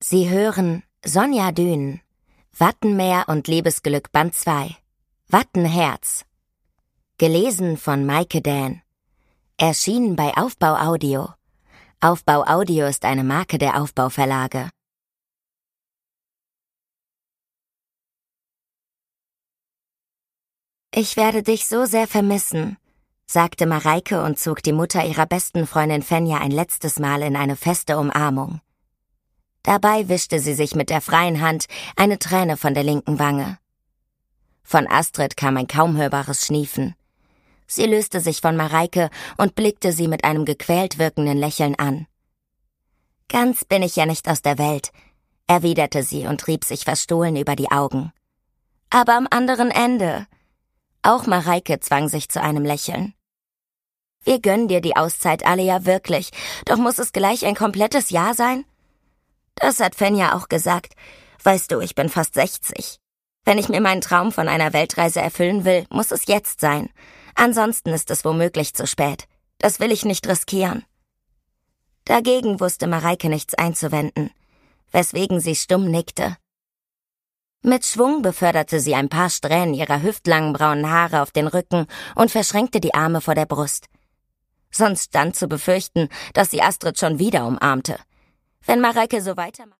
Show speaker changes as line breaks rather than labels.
Sie hören Sonja Dünen, Wattenmeer und Liebesglück Band 2, Wattenherz. Gelesen von Maike Dähn. Erschienen bei Aufbau Audio. Aufbau Audio ist eine Marke der Aufbau-Verlage. Ich werde dich so sehr vermissen, sagte Mareike und zog die Mutter ihrer besten Freundin Fenja ein letztes Mal in eine feste Umarmung. Dabei wischte sie sich mit der freien Hand eine Träne von der linken Wange. Von Astrid kam ein kaum hörbares Schniefen. Sie löste sich von Mareike und blickte sie mit einem gequält wirkenden Lächeln an. »Ganz bin ich ja nicht aus der Welt«, erwiderte sie und rieb sich verstohlen über die Augen. »Aber am anderen Ende.« Auch Mareike zwang sich zu einem Lächeln. »Wir gönnen dir die Auszeit alle ja wirklich, doch muss es gleich ein komplettes Jahr sein?« »Das hat Fenja auch gesagt. Weißt du, ich bin fast 60. Wenn ich mir meinen Traum von einer Weltreise erfüllen will, muss es jetzt sein. Ansonsten ist es womöglich zu spät. Das will ich nicht riskieren.« Dagegen wusste Mareike nichts einzuwenden, weswegen sie stumm nickte. Mit Schwung beförderte sie ein paar Strähnen ihrer hüftlangen braunen Haare auf den Rücken und verschränkte die Arme vor der Brust. Sonst stand zu befürchten, dass sie Astrid schon wieder umarmte. Wenn Mareike so weitermacht...